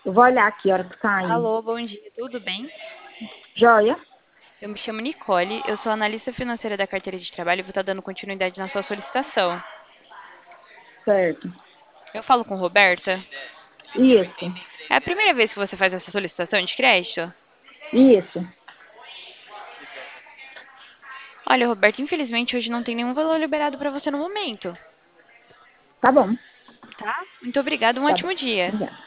Eu vou olhar aqui a hora que sair. Alô, bom dia, tudo bem? Joia? Eu me chamo Nicole, eu sou analista financeira da carteira de trabalho e vou estar dando continuidade na sua solicitação. Certo. Eu falo com Roberta. Isso. É a primeira vez que você faz essa solicitação de crédito? Isso. Olha, Roberta, infelizmente hoje não tem nenhum valor liberado para você no momento, Tá bom. tá? Muito obrigada, um Tá bom. ótimo dia. Obrigada.